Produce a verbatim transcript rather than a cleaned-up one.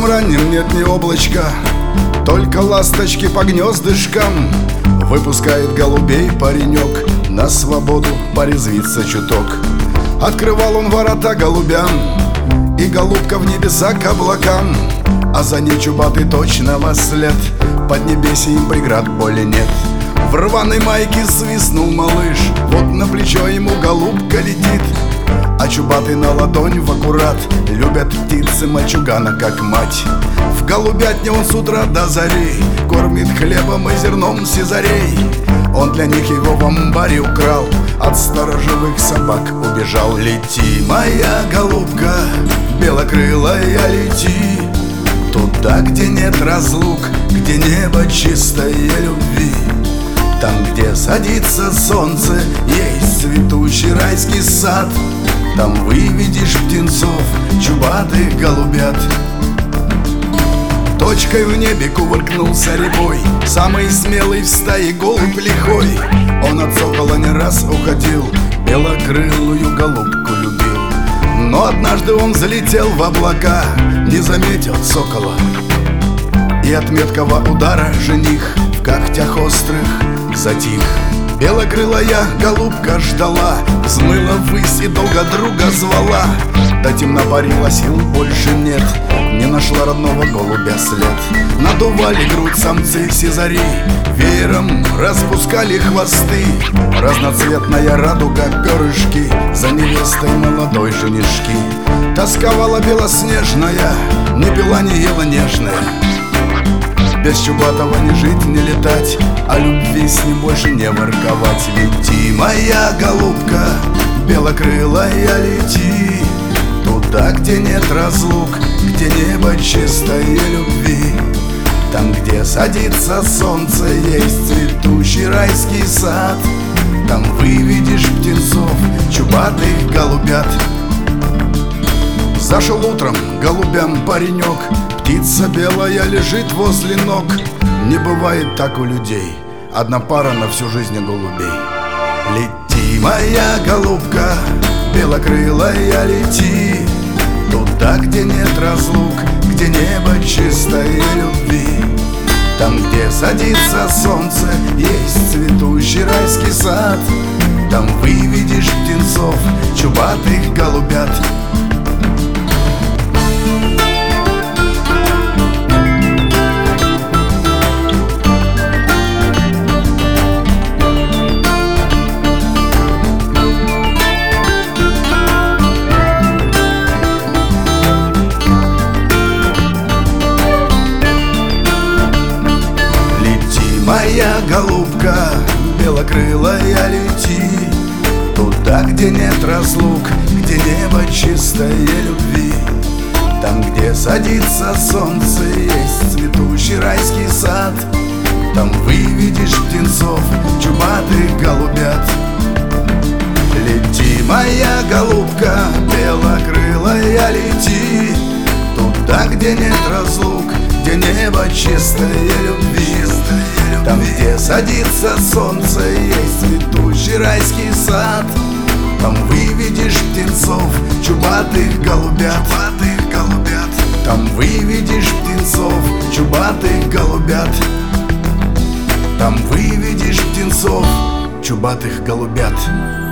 Утром ранним нет ни облачка, только ласточки по гнездышкам. Выпускает голубей паренек, на свободу порезвиться чуток. Открывал он ворота голубям, и голубка в небеса к облакам. А за ней чубатый точно во след, поднебесьем преград боли нет. В рваной майке свистнул малыш, вот на плечо ему голубка летит. А чубатый на ладонь в аккурат, любят птицы мальчугана как мать. В голубятне он с утра до зари кормит хлебом и зерном сизарей. Он для них его в амбаре украл, от сторожевых собак убежал. Лети, моя голубка, белокрылая, лети туда, где нет разлук, где небо чистое любви. Там, где садится солнце, есть цветущий райский сад. Там выведешь птенцов, чубатых голубят. Точкой в небе кувыркнулся рябой, самый смелый в стае голубь лихой. Он от сокола не раз уходил, белокрылую голубку любил. Но однажды он взлетел в облака, не заметил сокола, и от меткого удара жених в когтях острых затих. Белокрылая голубка ждала, взмыла ввысь и долго друга звала. До темна парила, сил больше нет, не нашла родного голубя след. Надували грудь самцы сизари, веером распускали хвосты. Разноцветная радуга перышки, за невестой молодой женишки. Тосковала белоснежная, не пила, не ела нежная. Без чубатого не жить, не летать, а любви с ним больше не ворковать. Лети, моя голубка, белокрылая, лети туда, где нет разлук, где небо чистое любви. Там, где садится солнце, есть цветущий райский сад. Там выведешь птенцов, чубатых голубят. Зашел утром голубям паренек, птица белая лежит возле ног. Не бывает так у людей, одна пара на всю жизнь голубей. Лети, моя голубка, белокрылая, лети туда, где нет разлук, где небо чистое любви. Там, где садится солнце, есть цветущий райский сад. Там выведешь птенцов, чубатых голубят. Моя голубка, белокрылая, лети туда, где нет разлук, где небо чистое любви. Там, где садится солнце, есть цветущий райский сад. Там выведешь птенцов, чубатых голубят. Лети, моя голубка, белокрылая, лети туда, где нет разлук, где небо чистое любви. Там, где садится солнце, есть цветущий райский сад. Там выведешь птенцов, чубатых голубят. Чубатых голубят. Там выведешь птенцов, чубатых голубят. Там выведешь птенцов, чубатых голубят.